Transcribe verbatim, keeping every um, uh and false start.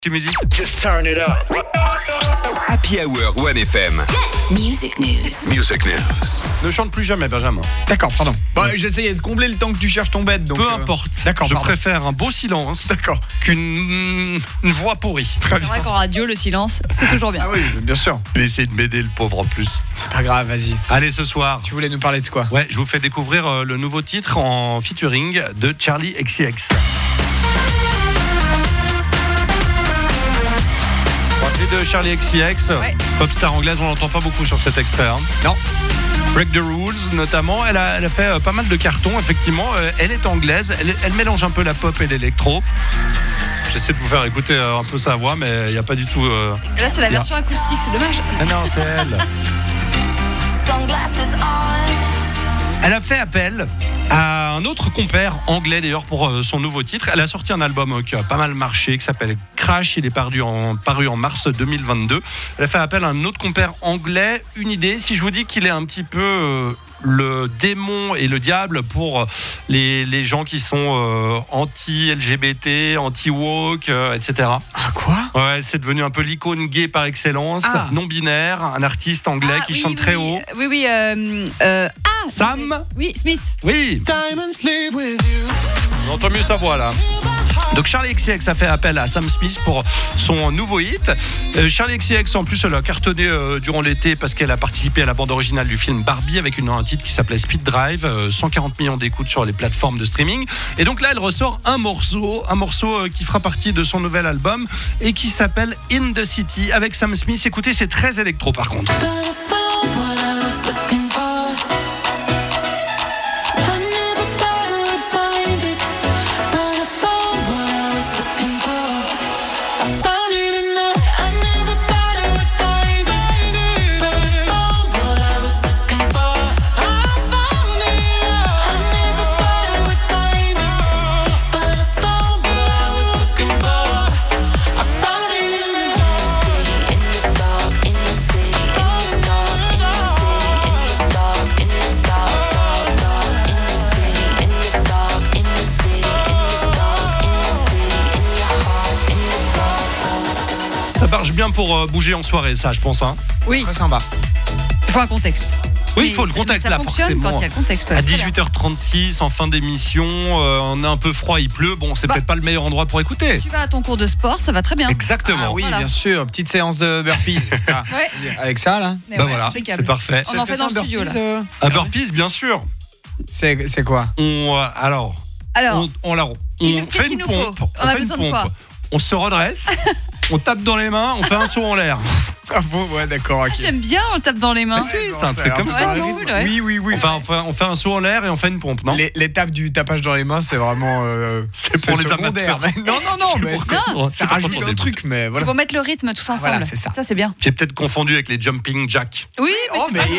Musique. Just turn it up. Happy Hour one F M. Music News. Music News. Ne chante plus jamais, Benjamin. D'accord, pardon. Bon, j'essayais de combler le temps que tu cherches ton bête. Donc, Peu euh, importe. D'accord, Je pardon. préfère un beau silence D'accord. qu'une une voix pourrie. Très C'est bien. vrai qu'en radio, le silence, c'est toujours bien. Ah oui, bien sûr. Il essaie de m'aider, le pauvre, en plus. C'est pas grave, vas-y. Allez, ce soir. Tu voulais nous parler de quoi? Ouais, je vous fais découvrir euh, le nouveau titre en featuring de Charlie X C X. De Charlie X C X, Ouais. popstar anglaise, on l'entend pas beaucoup sur cet extrait. Hein. Non. Break the Rules, notamment, elle a, elle a fait euh, pas mal de cartons, effectivement. Euh, elle est anglaise, elle, elle mélange un peu la pop et l'électro. J'essaie de vous faire écouter euh, un peu sa voix, mais il n'y a pas du tout. Euh... Là, c'est la version acoustique, c'est dommage. Ah non, c'est elle. Elle a fait appel à un autre compère anglais d'ailleurs pour euh, son nouveau titre. Elle a sorti un album euh, qui a pas mal marché, qui s'appelle Crash. Il est paru en, paru en mars deux mille vingt-deux. Elle a fait appel à un autre compère anglais. Une idée, si je vous dis qu'il est un petit peu euh, le démon et le diable pour les, les gens qui sont euh, anti-L G B T, anti-woke, euh, et cetera. Ah, quoi? Ouais, c'est devenu un peu l'icône gay par excellence, Ah. non-binaire, un artiste anglais Ah, qui oui, chante oui, très oui. haut. Oui, oui. Euh, euh, ah, Sam? Oui, Smith. Oui, on entend mieux sa voix là. Donc Charlie X C X a fait appel à Sam Smith pour son nouveau hit. Euh, Charlie X C X en plus elle a cartonné euh, durant l'été parce qu'elle a participé à la bande originale du film Barbie avec une, un titre qui s'appelait Speed Drive, euh, cent quarante millions d'écoutes sur les plateformes de streaming. Et donc là elle ressort un morceau, un morceau euh, qui fera partie de son nouvel album et qui s'appelle In the City avec Sam Smith. Écoutez, c'est très électro par contre. Ça marche bien pour euh, bouger en soirée, ça, je pense. Hein. Oui, Très sympa. il faut un contexte. Oui, il Mais faut le ça- contexte ça là, fonctionne forcément. quand il y a le contexte. ouais, À très bien. dix-huit heures trente-six, en fin d'émission, euh, on a un peu froid, il pleut. Bon, c'est Bah. peut-être pas le meilleur endroit pour écouter. Tu vas à ton cours de sport, ça va très bien. Exactement. Ah oui, Voilà. bien sûr. Petite séance de burpees. Ah, Ouais. avec ça, là. Mais Bah ouais, voilà, impeccable. c'est parfait. On C'est en ce que fait dans c'est, le un studio, burpees, là. euh Un burpees, bien sûr. C'est c'est quoi? On, euh, alors, Alors, on, on, la- on il nous- fait qu'est-ce une qu'il nous pompe. faut On a fait une besoin de pompe. quoi On se redresse, on tape dans les mains, on fait un saut en l'air. Ah bon, ouais, d'accord, ok. j'aime bien, on tape dans les mains. Mais si, Ouais, c'est un ça a truc l'air comme pas ça. Ouais, c'est mal. cool, ouais. Oui, oui, oui. Enfin, on fait, on fait un saut en l'air et on fait une pompe, non? Les- L'étape du tapage dans les mains, c'est vraiment. euh, C'est pour les secondaire. amateurs. Mais non, non, non, mais pour- c'est- Non, ça c'est pas rajoute pour un les- truc, mais C'est voilà. pour mettre le rythme tous ensemble. Voilà, c'est ça. Ça, c'est bien. J'ai peut-être confondu avec les jumping jacks. Oui, mais Oh, c'est mais pas